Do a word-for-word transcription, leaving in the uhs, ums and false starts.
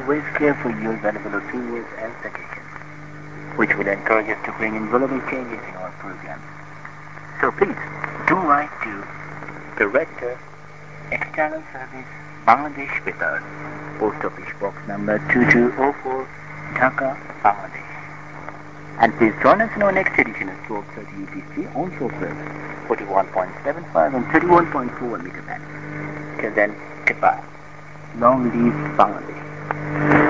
always carefully use valuable opinions and suggestions, which will encourage us to bring in relevant changes in our program. So please, do write to Director, External Service, Bangladesh Paper, Post Office Box number two two zero four, Dhaka, Bangladesh. And please join us in our next edition of twelve thirty U T C on shortwave, forty-one point seven five and thirty-one point four meter band. Till then, goodbye. Long live Bangladesh.